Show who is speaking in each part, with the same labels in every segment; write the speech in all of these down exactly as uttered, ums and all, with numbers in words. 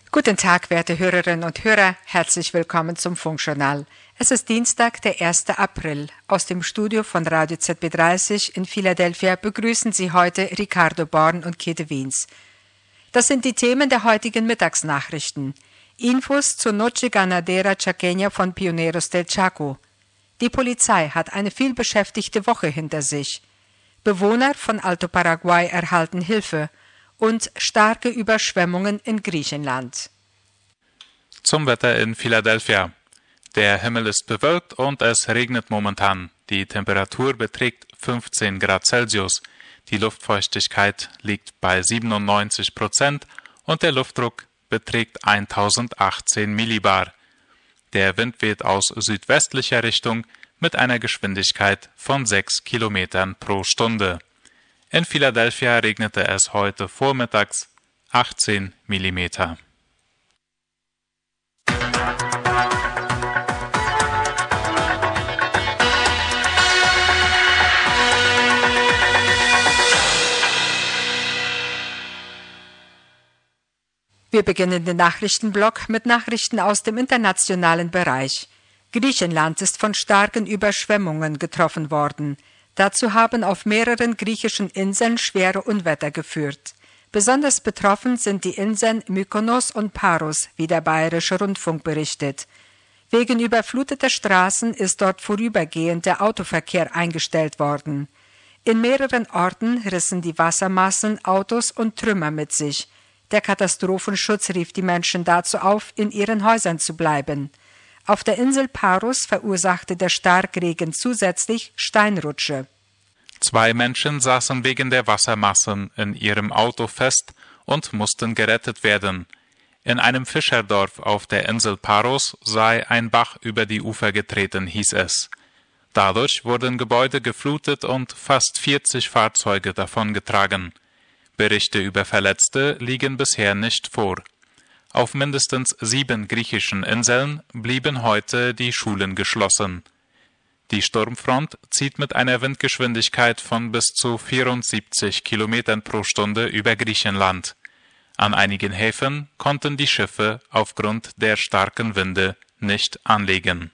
Speaker 1: Guten Tag, werte Hörerinnen und Hörer, herzlich willkommen zum Funkjournal. Es ist Dienstag, der erster April. Aus dem Studio von Radio Z B dreißig in Philadelphia begrüßen Sie heute Ricardo Born und Käthe Wiens. Das sind die Themen der heutigen Mittagsnachrichten. Infos zur Noche Ganadera Chaqueña von Pioneros del Chaco. Die Polizei hat eine vielbeschäftigte Woche hinter sich. Bewohner von Alto Paraguay erhalten Hilfe und starke Überschwemmungen in Griechenland.
Speaker 2: Zum Wetter in Philadelphia. Der Himmel ist bewölkt und es regnet momentan. Die Temperatur beträgt fünfzehn Grad Celsius. Die Luftfeuchtigkeit liegt bei siebenundneunzig Prozent und der Luftdruck beträgt tausendachtzehn Millibar. Der Wind weht aus südwestlicher Richtung mit einer Geschwindigkeit von sechs Kilometern pro Stunde. In Philadelphia regnete es heute vormittags achtzehn Millimeter.
Speaker 1: Wir beginnen den Nachrichtenblock mit Nachrichten aus dem internationalen Bereich. Griechenland ist von starken Überschwemmungen getroffen worden. Dazu haben auf mehreren griechischen Inseln schwere Unwetter geführt. Besonders betroffen sind die Inseln Mykonos und Paros, wie der Bayerische Rundfunk berichtet. Wegen überfluteter Straßen ist dort vorübergehend der Autoverkehr eingestellt worden. In mehreren Orten rissen die Wassermassen Autos und Trümmer mit sich. Der Katastrophenschutz rief die Menschen dazu auf, in ihren Häusern zu bleiben. Auf der Insel Paros verursachte der Starkregen zusätzlich Steinrutsche.
Speaker 2: Zwei Menschen saßen wegen der Wassermassen in ihrem Auto fest und mussten gerettet werden. In einem Fischerdorf auf der Insel Paros sei ein Bach über die Ufer getreten, hieß es. Dadurch wurden Gebäude geflutet und fast vierzig Fahrzeuge davongetragen. Berichte über Verletzte liegen bisher nicht vor. Auf mindestens sieben griechischen Inseln blieben heute die Schulen geschlossen. Die Sturmfront zieht mit einer Windgeschwindigkeit von bis zu vierundsiebzig Kilometern pro Stunde über Griechenland. An einigen Häfen konnten die Schiffe aufgrund der starken Winde nicht anlegen.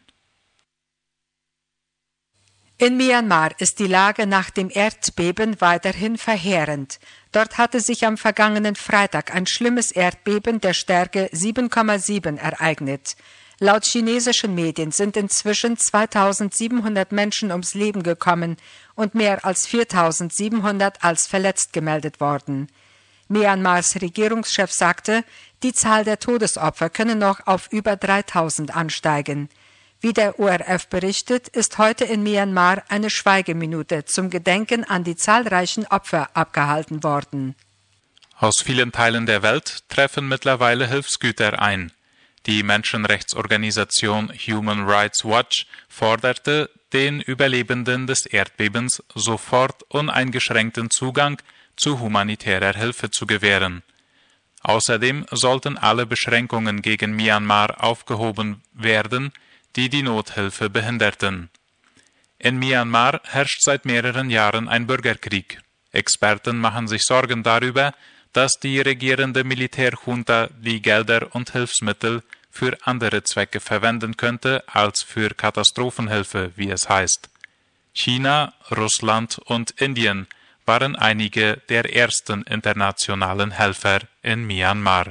Speaker 1: In Myanmar ist die Lage nach dem Erdbeben weiterhin verheerend. Dort hatte sich am vergangenen Freitag ein schlimmes Erdbeben der Stärke sieben Komma sieben ereignet. Laut chinesischen Medien sind inzwischen zweitausendsiebenhundert Menschen ums Leben gekommen und mehr als viertausendsiebenhundert als verletzt gemeldet worden. Myanmars Regierungschef sagte, die Zahl der Todesopfer könne noch auf über dreitausend ansteigen. Wie der O R F berichtet, ist heute in Myanmar eine Schweigeminute zum Gedenken an die zahlreichen Opfer abgehalten worden.
Speaker 2: Aus vielen Teilen der Welt treffen mittlerweile Hilfsgüter ein. Die Menschenrechtsorganisation Human Rights Watch forderte, den Überlebenden des Erdbebens sofort uneingeschränkten Zugang zu humanitärer Hilfe zu gewähren. Außerdem sollten alle Beschränkungen gegen Myanmar aufgehoben werden, die die Nothilfe behinderten. In Myanmar herrscht seit mehreren Jahren ein Bürgerkrieg. Experten machen sich Sorgen darüber, dass die regierende Militärjunta die Gelder und Hilfsmittel für andere Zwecke verwenden könnte als für Katastrophenhilfe, wie es heißt. China, Russland und Indien waren einige der ersten internationalen Helfer in Myanmar.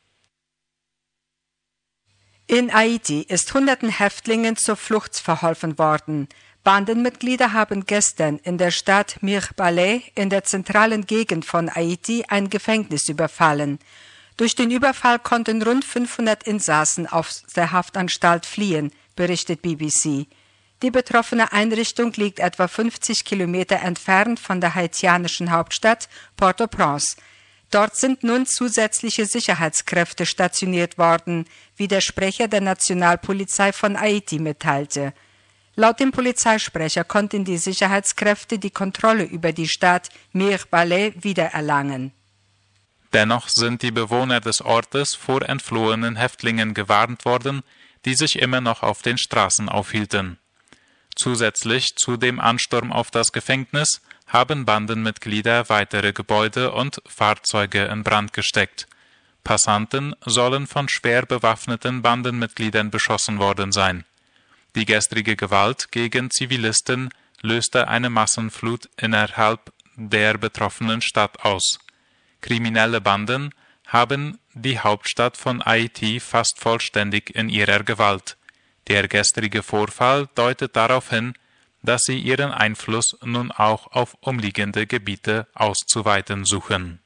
Speaker 1: In Haiti ist hunderten Häftlingen zur Flucht verholfen worden. Bandenmitglieder haben gestern in der Stadt Mirebalais in der zentralen Gegend von Haiti ein Gefängnis überfallen. Durch den Überfall konnten rund fünfhundert Insassen aus der Haftanstalt fliehen, berichtet B B C. Die betroffene Einrichtung liegt etwa fünfzig Kilometer entfernt von der haitianischen Hauptstadt Port-au-Prince. Dort sind nun zusätzliche Sicherheitskräfte stationiert worden, wie der Sprecher der Nationalpolizei von Haiti mitteilte. Laut dem Polizeisprecher konnten die Sicherheitskräfte die Kontrolle über die Stadt Mirebalais wiedererlangen.
Speaker 2: Dennoch sind die Bewohner des Ortes vor entflohenen Häftlingen gewarnt worden, die sich immer noch auf den Straßen aufhielten. Zusätzlich zu dem Ansturm auf das Gefängnis haben Bandenmitglieder weitere Gebäude und Fahrzeuge in Brand gesteckt. Passanten sollen von schwer bewaffneten Bandenmitgliedern beschossen worden sein. Die gestrige Gewalt gegen Zivilisten löste eine Massenflut innerhalb der betroffenen Stadt aus. Kriminelle Banden haben die Hauptstadt von Haiti fast vollständig in ihrer Gewalt. Der gestrige Vorfall deutet darauf hin, dass sie ihren Einfluss nun auch auf umliegende Gebiete auszuweiten suchen.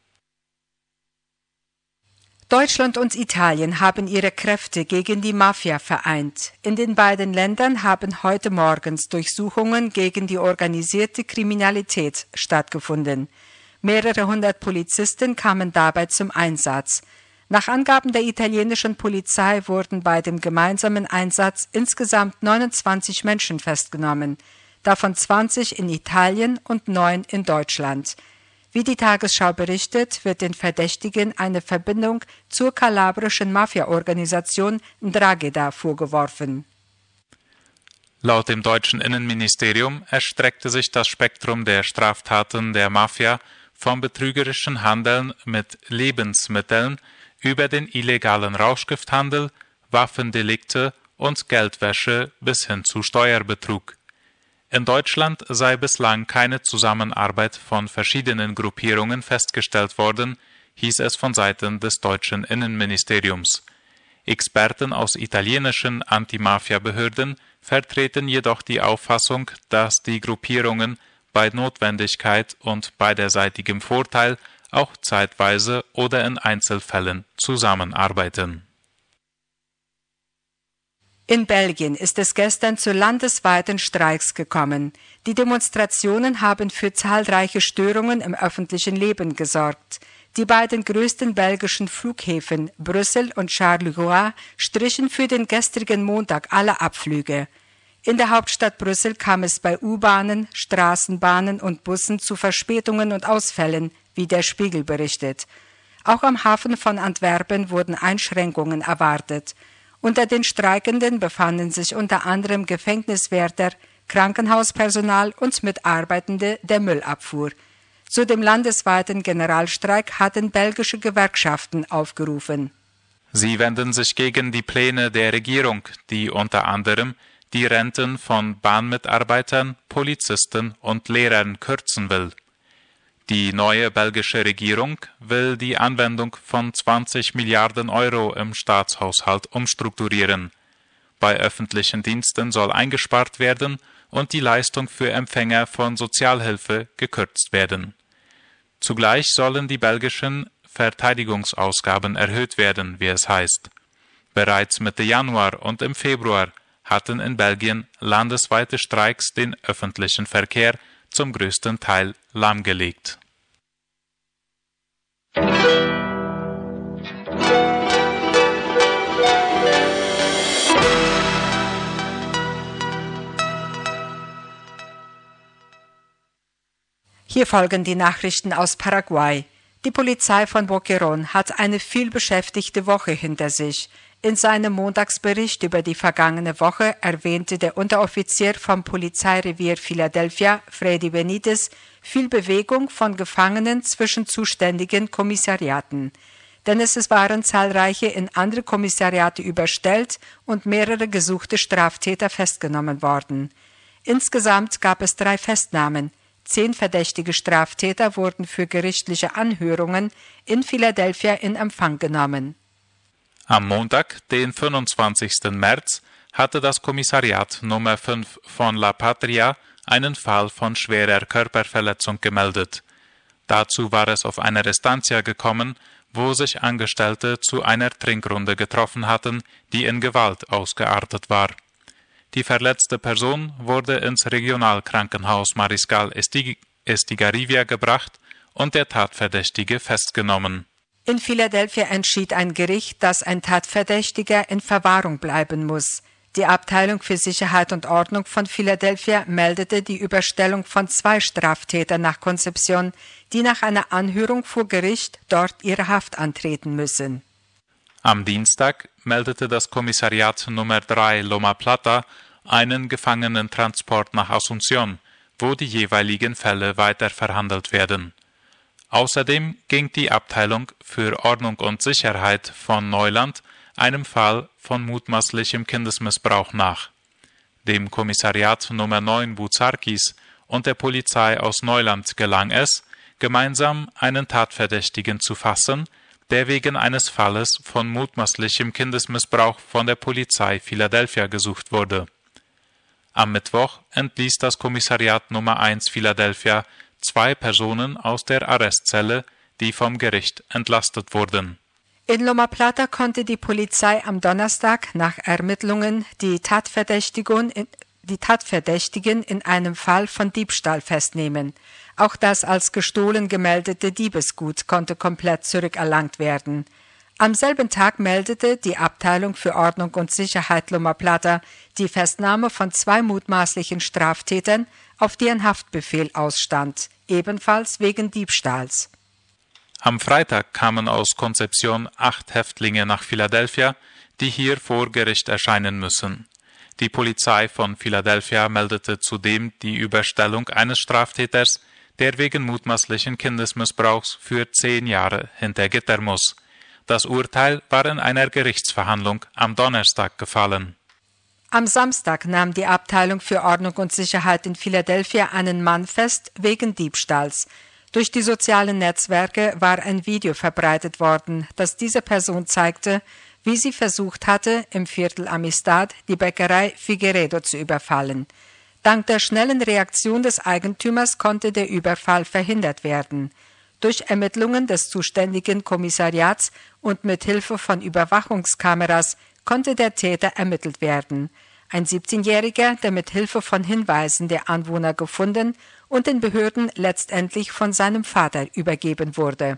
Speaker 1: Deutschland und Italien haben ihre Kräfte gegen die Mafia vereint. In den beiden Ländern haben heute morgens Durchsuchungen gegen die organisierte Kriminalität stattgefunden. Mehrere hundert Polizisten kamen dabei zum Einsatz. Nach Angaben der italienischen Polizei wurden bei dem gemeinsamen Einsatz insgesamt neunundzwanzig Menschen festgenommen, davon zwanzig in Italien und neun in Deutschland. Wie die Tagesschau berichtet, wird den Verdächtigen eine Verbindung zur kalabrischen Mafia-Organisation Ndrangheta vorgeworfen.
Speaker 2: Laut dem deutschen Innenministerium erstreckte sich das Spektrum der Straftaten der Mafia vom betrügerischen Handeln mit Lebensmitteln über den illegalen Rauschgifthandel, Waffendelikte und Geldwäsche bis hin zu Steuerbetrug. In Deutschland sei bislang keine Zusammenarbeit von verschiedenen Gruppierungen festgestellt worden, hieß es von Seiten des deutschen Innenministeriums. Experten aus italienischen Anti-Mafia-Behörden vertreten jedoch die Auffassung, dass die Gruppierungen bei Notwendigkeit und beiderseitigem Vorteil auch zeitweise oder in Einzelfällen zusammenarbeiten.
Speaker 1: In Belgien ist es gestern zu landesweiten Streiks gekommen. Die Demonstrationen haben für zahlreiche Störungen im öffentlichen Leben gesorgt. Die beiden größten belgischen Flughäfen, Brüssel und Charleroi, strichen für den gestrigen Montag alle Abflüge. In der Hauptstadt Brüssel kam es bei U-Bahnen, Straßenbahnen und Bussen zu Verspätungen und Ausfällen, wie der Spiegel berichtet. Auch am Hafen von Antwerpen wurden Einschränkungen erwartet. Unter den Streikenden befanden sich unter anderem Gefängniswärter, Krankenhauspersonal und Mitarbeitende der Müllabfuhr. Zu dem landesweiten Generalstreik hatten belgische Gewerkschaften aufgerufen.
Speaker 2: Sie wenden sich gegen die Pläne der Regierung, die unter anderem die Renten von Bahnmitarbeitern, Polizisten und Lehrern kürzen will. Die neue belgische Regierung will die Anwendung von zwanzig Milliarden Euro im Staatshaushalt umstrukturieren. Bei öffentlichen Diensten soll eingespart werden und die Leistung für Empfänger von Sozialhilfe gekürzt werden. Zugleich sollen die belgischen Verteidigungsausgaben erhöht werden, wie es heißt. Bereits Mitte Januar und im Februar hatten in Belgien landesweite Streiks den öffentlichen Verkehr zum größten Teil lahmgelegt.
Speaker 1: Hier folgen die Nachrichten aus Paraguay. Die Polizei von Boquerón hat eine vielbeschäftigte Woche hinter sich. In seinem Montagsbericht über die vergangene Woche erwähnte der Unteroffizier vom Polizeirevier Philadelphia, Freddy Benitez, viel Bewegung von Gefangenen zwischen zuständigen Kommissariaten. Denn es waren zahlreiche in andere Kommissariate überstellt und mehrere gesuchte Straftäter festgenommen worden. Insgesamt gab es drei Festnahmen. Zehn verdächtige Straftäter wurden für gerichtliche Anhörungen in Philadelphia in Empfang genommen.
Speaker 2: Am Montag, den fünfundzwanzigsten März, hatte das Kommissariat Nummer fünf von La Patria einen Fall von schwerer Körperverletzung gemeldet. Dazu war es auf einer Estancia gekommen, wo sich Angestellte zu einer Trinkrunde getroffen hatten, die in Gewalt ausgeartet war. Die verletzte Person wurde ins Regionalkrankenhaus Mariscal Estigarribia gebracht und der Tatverdächtige festgenommen.
Speaker 1: In Philadelphia entschied ein Gericht, dass ein Tatverdächtiger in Verwahrung bleiben muss. Die Abteilung für Sicherheit und Ordnung von Philadelphia meldete die Überstellung von zwei Straftätern nach Concepción, die nach einer Anhörung vor Gericht dort ihre Haft antreten müssen.
Speaker 2: Am Dienstag meldete das Kommissariat Nummer drei Loma Plata einen Gefangenentransport nach Asunción, wo die jeweiligen Fälle weiter verhandelt werden. Außerdem ging die Abteilung für Ordnung und Sicherheit von Neuland einem Fall von mutmaßlichem Kindesmissbrauch nach. Dem Kommissariat Nummer neun Buzarkis und der Polizei aus Neuland gelang es, gemeinsam einen Tatverdächtigen zu fassen, der wegen eines Falles von mutmaßlichem Kindesmissbrauch von der Polizei Philadelphia gesucht wurde. Am Mittwoch entließ das Kommissariat Nummer eins Philadelphia zwei Personen aus der Arrestzelle, die vom Gericht entlastet wurden.
Speaker 1: In Loma Plata konnte die Polizei am Donnerstag nach Ermittlungen die Tatverdächtigen in, die Tatverdächtigen in einem Fall von Diebstahl festnehmen. Auch das als gestohlen gemeldete Diebesgut konnte komplett zurückerlangt werden. Am selben Tag meldete die Abteilung für Ordnung und Sicherheit Loma Plata die Festnahme von zwei mutmaßlichen Straftätern, auf die ein Haftbefehl ausstand, ebenfalls wegen Diebstahls.
Speaker 2: Am Freitag kamen aus Concepción acht Häftlinge nach Philadelphia, die hier vor Gericht erscheinen müssen. Die Polizei von Philadelphia meldete zudem die Überstellung eines Straftäters, der wegen mutmaßlichen Kindesmissbrauchs für zehn Jahre hinter Gitter muss. Das Urteil war in einer Gerichtsverhandlung am Donnerstag gefallen.
Speaker 1: Am Samstag nahm die Abteilung für Ordnung und Sicherheit in Philadelphia einen Mann fest wegen Diebstahls. Durch die sozialen Netzwerke war ein Video verbreitet worden, das diese Person zeigte, wie sie versucht hatte, im Viertel Amistad die Bäckerei Figueredo zu überfallen. Dank der schnellen Reaktion des Eigentümers konnte der Überfall verhindert werden. Durch Ermittlungen des zuständigen Kommissariats und mit Hilfe von Überwachungskameras konnte der Täter ermittelt werden. Ein siebzehnjähriger, der mit Hilfe von Hinweisen der Anwohner gefunden und den Behörden letztendlich von seinem Vater übergeben wurde.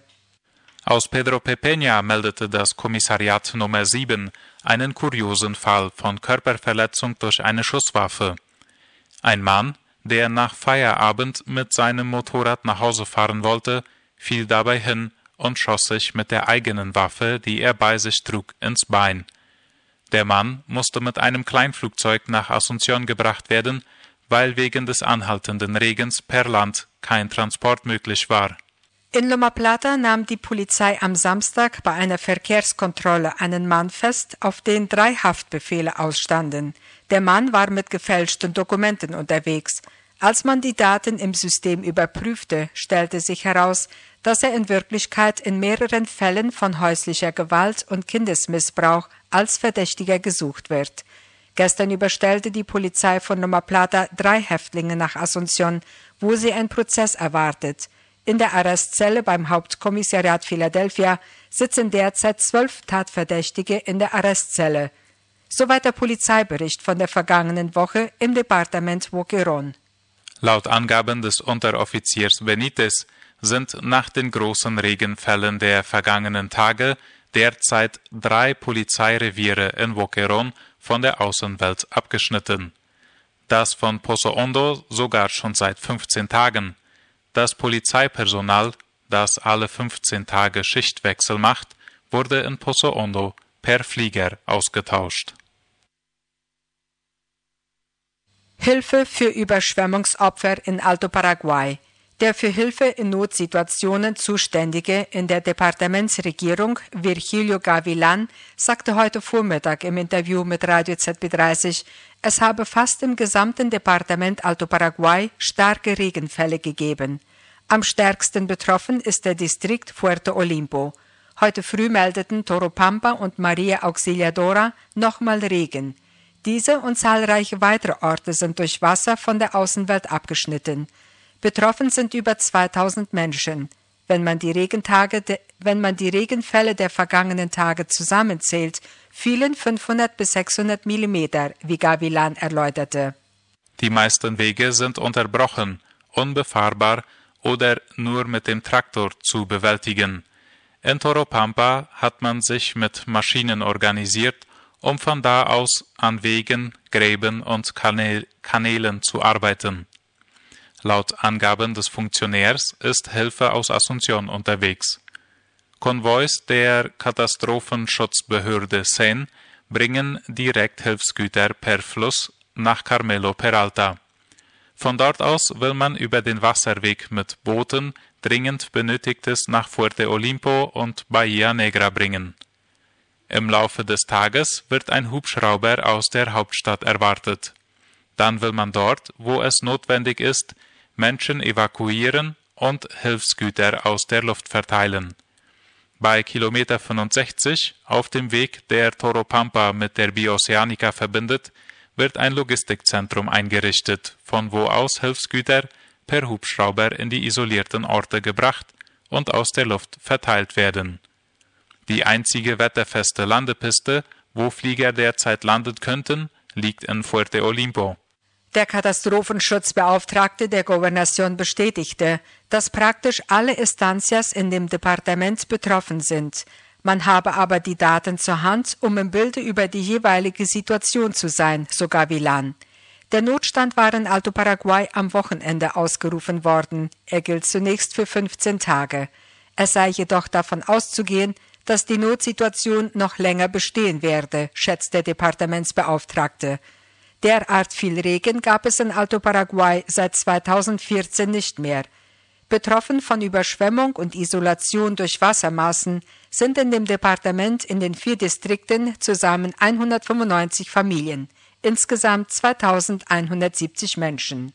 Speaker 2: Aus Pedro Pepeña meldete das Kommissariat Nummer sieben einen kuriosen Fall von Körperverletzung durch eine Schusswaffe. Ein Mann, der nach Feierabend mit seinem Motorrad nach Hause fahren wollte, fiel dabei hin und schoss sich mit der eigenen Waffe, die er bei sich trug, ins Bein. Der Mann musste mit einem Kleinflugzeug nach Asunción gebracht werden, weil wegen des anhaltenden Regens per Land kein Transport möglich war.
Speaker 1: In Loma Plata nahm die Polizei am Samstag bei einer Verkehrskontrolle einen Mann fest, auf den drei Haftbefehle ausstanden. Der Mann war mit gefälschten Dokumenten unterwegs. Als man die Daten im System überprüfte, stellte sich heraus, dass er in Wirklichkeit in mehreren Fällen von häuslicher Gewalt und Kindesmissbrauch als Verdächtiger gesucht wird. Gestern überstellte die Polizei von Loma Plata drei Häftlinge nach Asunción, wo sie einen Prozess erwartet. In der Arrestzelle beim Hauptkommissariat Philadelphia sitzen derzeit zwölf Tatverdächtige in der Arrestzelle. Soweit der Polizeibericht von der vergangenen Woche im Departement Boquerón.
Speaker 2: Laut Angaben des Unteroffiziers Benitez sind nach den großen Regenfällen der vergangenen Tage derzeit drei Polizeireviere in Boquerón von der Außenwelt abgeschnitten. Das von Pozo Hondo sogar schon seit fünfzehn Tagen. Das Polizeipersonal, das alle fünfzehn Tage Schichtwechsel macht, wurde in Pozo Hondo per Flieger ausgetauscht.
Speaker 1: Hilfe für Überschwemmungsopfer in Alto Paraguay. Der für Hilfe in Notsituationen Zuständige in der Departementsregierung, Virgilio Gavilan, sagte heute Vormittag im Interview mit Radio Z B dreißig, es habe fast im gesamten Departement Alto Paraguay starke Regenfälle gegeben. Am stärksten betroffen ist der Distrikt Puerto Olimpo. Heute früh meldeten Toropampa und Maria Auxiliadora nochmal Regen. Diese und zahlreiche weitere Orte sind durch Wasser von der Außenwelt abgeschnitten. Betroffen sind über zweitausend Menschen. Wenn man die Regentage de, wenn man die Regenfälle der vergangenen Tage zusammenzählt, fielen fünfhundert bis sechshundert Millimeter, wie Gavilan erläuterte.
Speaker 2: Die meisten Wege sind unterbrochen, unbefahrbar oder nur mit dem Traktor zu bewältigen. In Toropampa hat man sich mit Maschinen organisiert, um von da aus an Wegen, Gräben und Kanä- Kanälen zu arbeiten. Laut Angaben des Funktionärs ist Hilfe aus Asunción unterwegs. Konvois der Katastrophenschutzbehörde S E N bringen direkt Hilfsgüter per Fluss nach Carmelo Peralta. Von dort aus will man über den Wasserweg mit Booten dringend Benötigtes nach Fuerte Olimpo und Bahia Negra bringen. Im Laufe des Tages wird ein Hubschrauber aus der Hauptstadt erwartet. Dann will man dort, wo es notwendig ist, Menschen evakuieren und Hilfsgüter aus der Luft verteilen. Bei Kilometer fünfundsechzig, auf dem Weg, der Toropampa mit der Bioceanica verbindet, wird ein Logistikzentrum eingerichtet, von wo aus Hilfsgüter per Hubschrauber in die isolierten Orte gebracht und aus der Luft verteilt werden. Die einzige wetterfeste Landepiste, wo Flieger derzeit landen könnten, liegt in Fuerte Olimpo.
Speaker 1: Der Katastrophenschutzbeauftragte der Gouvernation bestätigte, dass praktisch alle Estancias in dem Departement betroffen sind. Man habe aber die Daten zur Hand, um im Bilde über die jeweilige Situation zu sein, so Gavilan. Der Notstand war in Alto Paraguay am Wochenende ausgerufen worden. Er gilt zunächst für fünfzehn Tage. Es sei jedoch davon auszugehen, dass die Notsituation noch länger bestehen werde, schätzt der Departementsbeauftragte. Derart viel Regen gab es in Alto Paraguay seit zweitausendvierzehn nicht mehr. Betroffen von Überschwemmung und Isolation durch Wassermassen sind in dem Departement in den vier Distrikten zusammen hundertfünfundneunzig Familien, insgesamt zweitausendeinhundertsiebzig Menschen.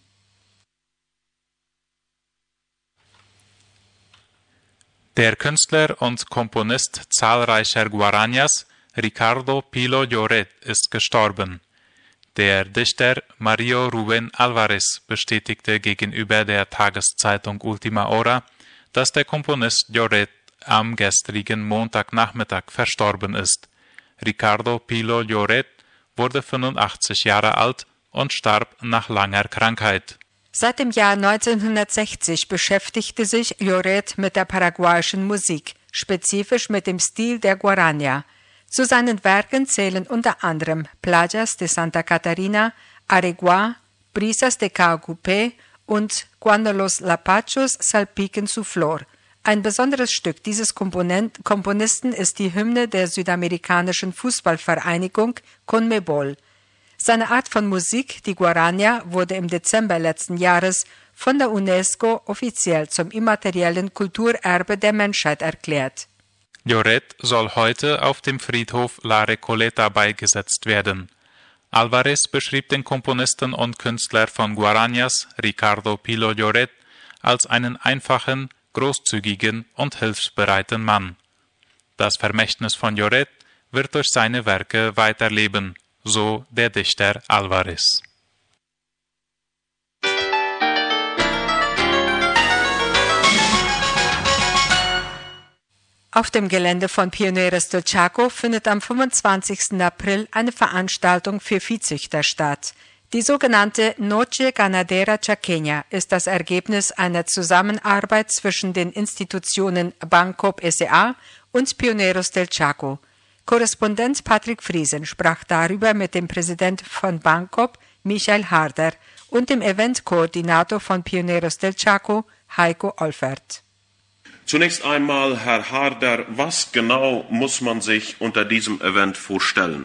Speaker 2: Der Künstler und Komponist zahlreicher Guarañas, Ricardo Pilo Lloret, ist gestorben. Der Dichter Mario Rubén Álvarez bestätigte gegenüber der Tageszeitung Última Hora, dass der Komponist Lloret am gestrigen Montagnachmittag verstorben ist. Ricardo Pilo Lloret wurde fünfundachtzig Jahre alt und starb nach langer Krankheit.
Speaker 1: Seit dem Jahr neunzehnhundertsechzig beschäftigte sich Lloret mit der paraguayischen Musik, spezifisch mit dem Stil der Guaraña. Zu seinen Werken zählen unter anderem Playas de Santa Catarina, Areguá, Brisas de Caguapé und Cuando los Lapachos salpiquen su flor. Ein besonderes Stück dieses Komponent- Komponisten ist die Hymne der südamerikanischen Fußballvereinigung CONMEBOL. Seine Art von Musik, die Guaraña, wurde im Dezember letzten Jahres von der UNESCO offiziell zum immateriellen Kulturerbe der Menschheit erklärt.
Speaker 2: Lloret soll heute auf dem Friedhof La Recoleta beigesetzt werden. Álvarez beschrieb den Komponisten und Künstler von Guarañas, Ricardo Pilo Lloret, als einen einfachen, großzügigen und hilfsbereiten Mann. Das Vermächtnis von Lloret wird durch seine Werke weiterleben, so der Dichter Álvarez.
Speaker 1: Auf dem Gelände von Pioneros del Chaco findet am fünfundzwanzigsten April eine Veranstaltung für Viehzüchter statt. Die sogenannte Noche Ganadera Chaqueña ist das Ergebnis einer Zusammenarbeit zwischen den Institutionen Bancop S A und Pioneros del Chaco. Korrespondent Patrick Friesen sprach darüber mit dem Präsidenten von Bancop, Michael Harder, und dem Eventkoordinator von Pioneros del Chaco, Heiko Olfert.
Speaker 3: Zunächst einmal, Herr Harder, was genau muss man sich unter diesem Event vorstellen?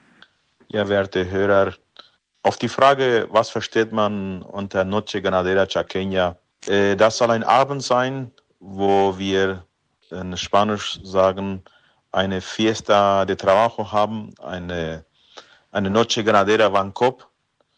Speaker 4: Ja, werte Hörer, auf die Frage, was versteht man unter Noche Ganadera Chaqueña, äh, das soll ein Abend sein, wo wir in Spanisch sagen, eine Fiesta de Trabajo haben, eine, eine Noche Ganadera Bancop,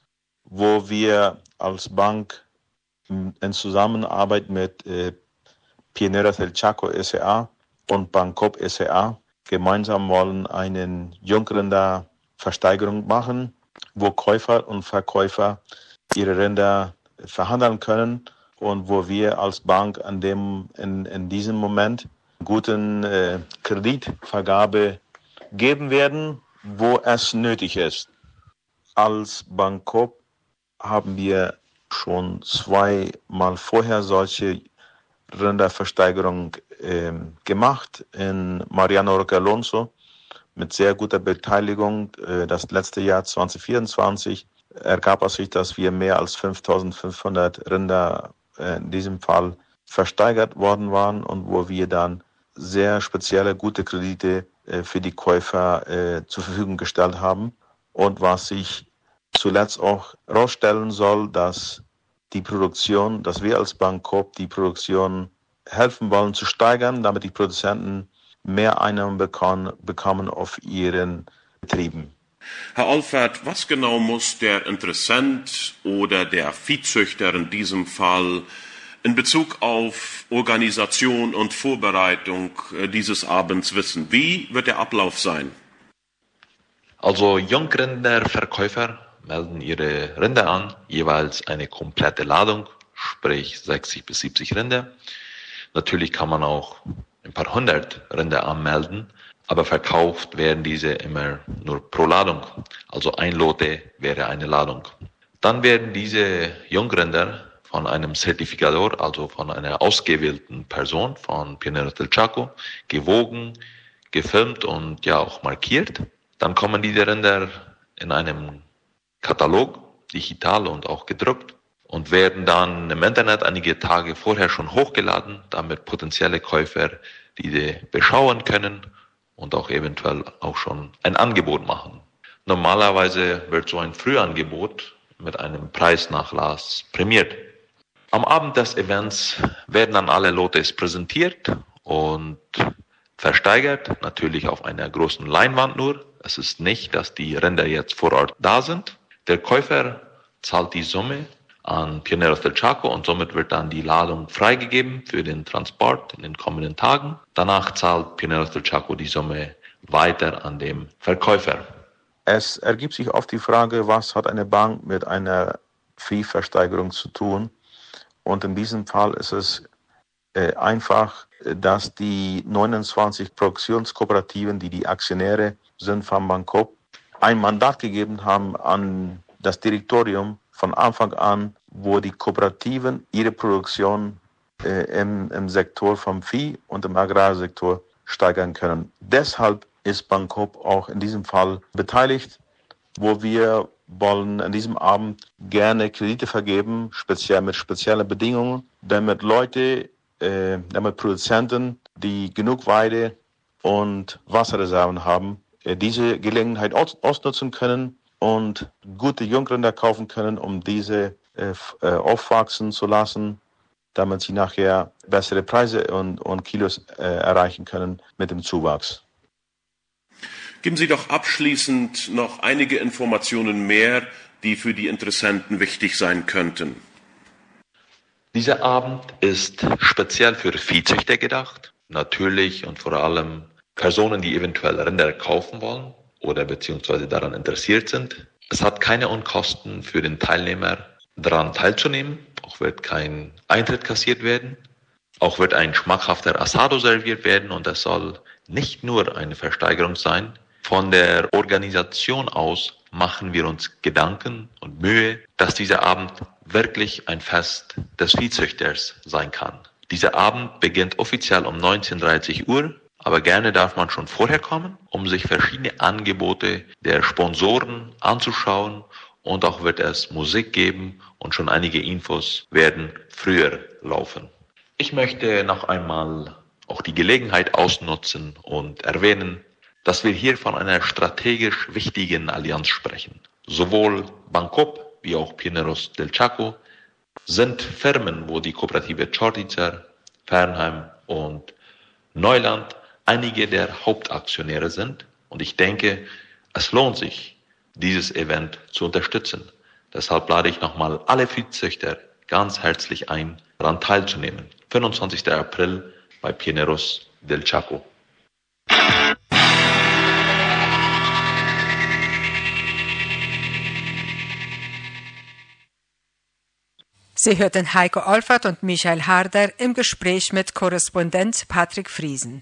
Speaker 4: wo wir als Bank in Zusammenarbeit mit äh, Pioneros del Chaco S A und Bancop S A gemeinsam wollen eine Jungrinderversteigerung machen, wo Käufer und Verkäufer ihre Rinder verhandeln können und wo wir als Bank an dem, in, in diesem Moment guten äh, Kreditvergabe geben werden, wo es nötig ist. Als Bancop haben wir schon zweimal vorher solche Rinderversteigerung äh, gemacht in Mariano Roque Alonso mit sehr guter Beteiligung. Äh, das letzte Jahr zwanzig vierundzwanzig ergab es sich, dass wir mehr als fünftausendfünfhundert Rinder äh, in diesem Fall versteigert worden waren und wo wir dann sehr spezielle gute Kredite äh, für die Käufer äh, zur Verfügung gestellt haben. Und was sich zuletzt auch herausstellen soll, dass die Produktion, dass wir als Bank Coop die Produktion helfen wollen zu steigern, damit die Produzenten mehr Einnahmen bekommen, bekommen auf ihren Betrieben.
Speaker 3: Herr Olfert, was genau muss der Interessent oder der Viehzüchter in diesem Fall in Bezug auf Organisation und Vorbereitung dieses Abends wissen? Wie wird der Ablauf sein?
Speaker 5: Also Jungrinderverkäufer melden ihre Rinder an, jeweils eine komplette Ladung, sprich sechzig bis siebzig Rinder. Natürlich kann man auch ein paar hundert Rinder anmelden, aber verkauft werden diese immer nur pro Ladung. Also ein Lote wäre eine Ladung. Dann werden diese Jungrinder von einem Zertifikator, also von einer ausgewählten Person von Pioneros del Chaco, gewogen, gefilmt und ja auch markiert. Dann kommen diese Rinder in einem Katalog, digital und auch gedruckt, und werden dann im Internet einige Tage vorher schon hochgeladen, damit potenzielle Käufer diese beschauen können und auch eventuell auch schon ein Angebot machen. Normalerweise wird so ein Frühangebot mit einem Preisnachlass prämiert. Am Abend des Events werden dann alle Lotes präsentiert und versteigert, natürlich auf einer großen Leinwand nur. Es ist nicht, dass die Rinder jetzt vor Ort da sind. Der Käufer zahlt die Summe an Pioneros del Chaco und somit wird dann die Ladung freigegeben für den Transport in den kommenden Tagen. Danach zahlt Pioneros del Chaco die Summe weiter an den Verkäufer.
Speaker 4: Es ergibt sich oft die Frage, was hat eine Bank mit einer Viehversteigerung zu tun? Und in diesem Fall ist es äh, einfach, dass die neunundzwanzig Produktionskooperativen, die die Aktionäre sind von Bank Coop, ein Mandat gegeben haben an das Direktorium von Anfang an, wo die Kooperativen ihre Produktion äh, im, im Sektor vom Vieh und im Agrarsektor steigern können. Deshalb ist Bank Coop auch in diesem Fall beteiligt, wo wir wollen an diesem Abend gerne Kredite vergeben, speziell mit speziellen Bedingungen, damit Leute, äh, damit Produzenten, die genug Weide und Wasserreserven haben, äh, diese Gelegenheit aus, ausnutzen können und gute Jungrinder kaufen können, um diese äh, äh, aufwachsen zu lassen, damit sie nachher bessere Preise und, und Kilos äh, erreichen können mit dem Zuwachs.
Speaker 3: Geben Sie doch abschließend noch einige Informationen mehr, die für die Interessenten wichtig sein könnten.
Speaker 5: Dieser Abend ist speziell für Viehzüchter gedacht. Natürlich und vor allem Personen, die eventuell Rinder kaufen wollen oder beziehungsweise daran interessiert sind. Es hat keine Unkosten für den Teilnehmer, daran teilzunehmen. Auch wird kein Eintritt kassiert werden. Auch wird ein schmackhafter Asado serviert werden und es soll nicht nur eine Versteigerung sein. Von der Organisation aus machen wir uns Gedanken und Mühe, dass dieser Abend wirklich ein Fest des Viehzüchters sein kann. Dieser Abend beginnt offiziell um neunzehn Uhr dreißig Uhr, aber gerne darf man schon vorher kommen, um sich verschiedene Angebote der Sponsoren anzuschauen, und auch wird es Musik geben und schon einige Infos werden früher laufen. Ich möchte noch einmal auch die Gelegenheit ausnutzen und erwähnen, dass wir hier von einer strategisch wichtigen Allianz sprechen. Sowohl Bank Coop wie auch Pioneros del Chaco sind Firmen, wo die Kooperative Chortitzer, Fernheim und Neuland einige der Hauptaktionäre sind. Und ich denke, es lohnt sich, dieses Event zu unterstützen. Deshalb lade ich nochmal alle Viehzüchter ganz herzlich ein, daran teilzunehmen. fünfundzwanzigsten April bei Pioneros del Chaco.
Speaker 1: Sie hörten Heiko Olfert und Michael Harder im Gespräch mit Korrespondent Patrick Friesen.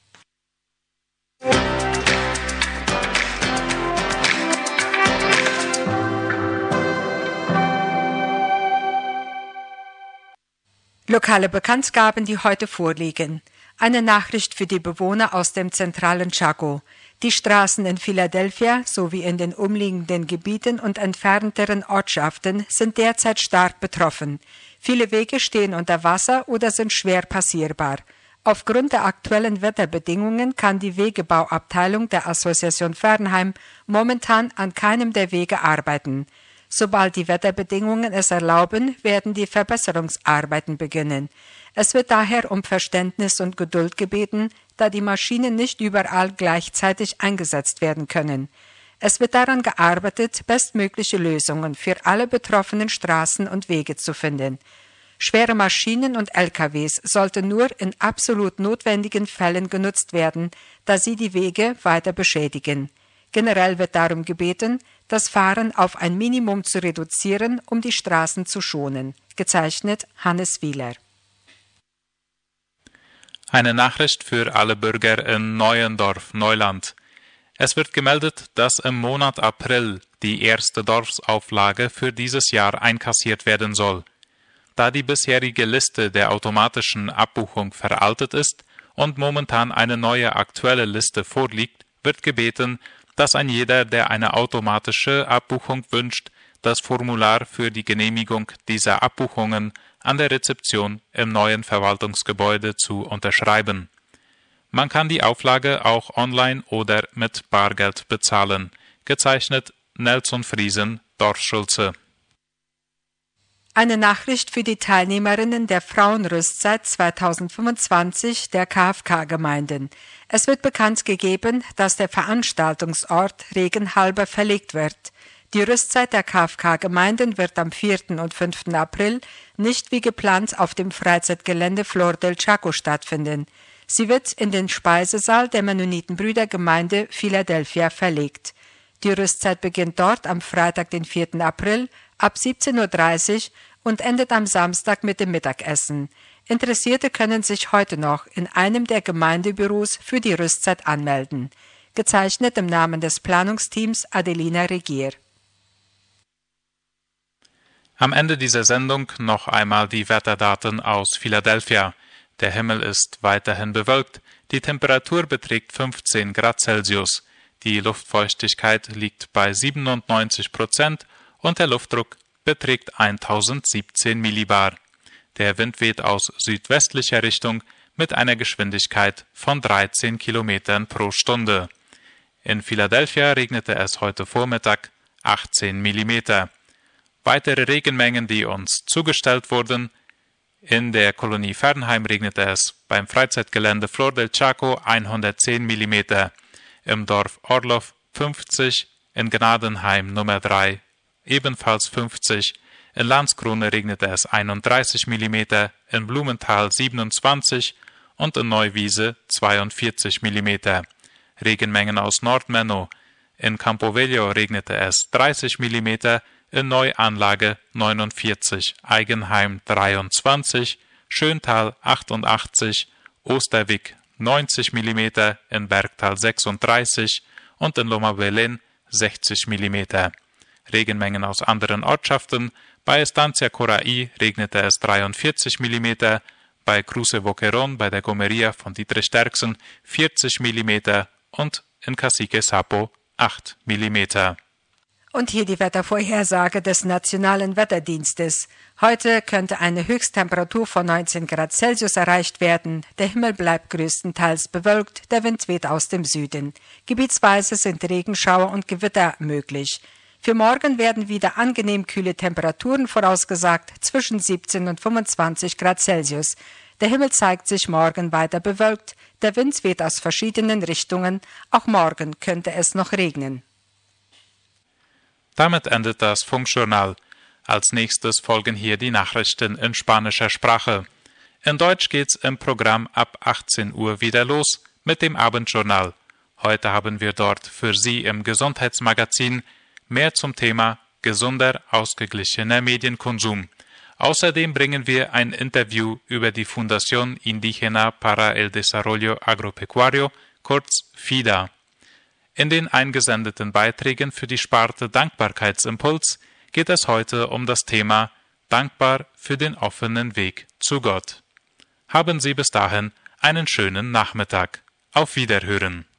Speaker 1: Lokale Bekanntgaben, die heute vorliegen. Eine Nachricht für die Bewohner aus dem zentralen Chaco. Die Straßen in Philadelphia sowie in den umliegenden Gebieten und entfernteren Ortschaften sind derzeit stark betroffen. Viele Wege stehen unter Wasser oder sind schwer passierbar. Aufgrund der aktuellen Wetterbedingungen kann die Wegebauabteilung der Association Fernheim momentan an keinem der Wege arbeiten. Sobald die Wetterbedingungen es erlauben, werden die Verbesserungsarbeiten beginnen. Es wird daher um Verständnis und Geduld gebeten, da die Maschinen nicht überall gleichzeitig eingesetzt werden können. Es wird daran gearbeitet, bestmögliche Lösungen für alle betroffenen Straßen und Wege zu finden. Schwere Maschinen und L K Ws sollten nur in absolut notwendigen Fällen genutzt werden, da sie die Wege weiter beschädigen. Generell wird darum gebeten, das Fahren auf ein Minimum zu reduzieren, um die Straßen zu schonen. Gezeichnet Hannes Wieler.
Speaker 2: Eine Nachricht für alle Bürger in Neuendorf, Neuland. Es wird gemeldet, dass im Monat April die erste Dorfsauflage für dieses Jahr einkassiert werden soll. Da die bisherige Liste der automatischen Abbuchung veraltet ist und momentan eine neue aktuelle Liste vorliegt, wird gebeten, dass ein jeder, der eine automatische Abbuchung wünscht, das Formular für die Genehmigung dieser Abbuchungen an der Rezeption im neuen Verwaltungsgebäude zu unterschreiben. Man kann die Auflage auch online oder mit Bargeld bezahlen. Gezeichnet Nelson Friesen, Dorfschulze.
Speaker 1: Eine Nachricht für die Teilnehmerinnen der Frauenrüstzeit zweitausendfünfundzwanzig der K F K-Gemeinden. Es wird bekannt gegeben, dass der Veranstaltungsort regenhalber verlegt wird. Die Rüstzeit der K F K-Gemeinden wird am vierten und fünften April nicht wie geplant auf dem Freizeitgelände Flor del Chaco stattfinden. Sie wird in den Speisesaal der Mennonitenbrüdergemeinde Philadelphia verlegt. Die Rüstzeit beginnt dort am Freitag, den vierten April, ab siebzehn Uhr dreißig und endet am Samstag mit dem Mittagessen. Interessierte können sich heute noch in einem der Gemeindebüros für die Rüstzeit anmelden. Gezeichnet im Namen des Planungsteams Adelina Regier.
Speaker 2: Am Ende dieser Sendung noch einmal die Wetterdaten aus Philadelphia. Der Himmel ist weiterhin bewölkt, die Temperatur beträgt fünfzehn Grad Celsius, die Luftfeuchtigkeit liegt bei siebenundneunzig Prozent und der Luftdruck beträgt eintausendsiebzehn Millibar. Der Wind weht aus südwestlicher Richtung mit einer Geschwindigkeit von dreizehn Kilometern pro Stunde. In Philadelphia regnete es heute Vormittag achtzehn Millimeter. Weitere Regenmengen, die uns zugestellt wurden: in der Kolonie Fernheim regnete es beim Freizeitgelände Flor del Chaco hundertzehn Millimeter, im Dorf Orloff fünfzig, in Gnadenheim Nummer drei ebenfalls fünfzig, in Landskrone regnete es einunddreißig Millimeter, in Blumenthal siebenundzwanzig und in Neuwiese zweiundvierzig Millimeter. Regenmengen aus Nordmenno: in Campo Velho regnete es dreißig Millimeter, in Neuanlage neunundvierzig, Eigenheim dreiundzwanzig, Schöntal achtundachtzig, Osterwig neunzig Millimeter, in Bergtal sechsunddreißig und in Loma Belén sechzig Millimeter. Regenmengen aus anderen Ortschaften: bei Estancia Coraí regnete es dreiundvierzig Millimeter, bei Cruce Boquerón bei der Gomeria von Dietrich Sterksen vierzig Millimeter und in Cacique Sapo acht Millimeter.
Speaker 1: Und hier die Wettervorhersage des Nationalen Wetterdienstes. Heute könnte eine Höchsttemperatur von neunzehn Grad Celsius erreicht werden. Der Himmel bleibt größtenteils bewölkt, der Wind weht aus dem Süden. Gebietsweise sind Regenschauer und Gewitter möglich. Für morgen werden wieder angenehm kühle Temperaturen vorausgesagt, zwischen siebzehn und fünfundzwanzig Grad Celsius. Der Himmel zeigt sich morgen weiter bewölkt, der Wind weht aus verschiedenen Richtungen. Auch morgen könnte es noch regnen.
Speaker 2: Damit endet das Funkjournal. Als nächstes folgen hier die Nachrichten in spanischer Sprache. In Deutsch geht's im Programm ab achtzehn Uhr wieder los mit dem Abendjournal. Heute haben wir dort für Sie im Gesundheitsmagazin mehr zum Thema gesunder, ausgeglichener Medienkonsum. Außerdem bringen wir ein Interview über die Fundación Indígena para el Desarrollo Agropecuario, kurz FIDA. In den eingesendeten Beiträgen für die Sparte Dankbarkeitsimpuls geht es heute um das Thema Dankbar für den offenen Weg zu Gott. Haben Sie bis dahin einen schönen Nachmittag. Auf Wiederhören.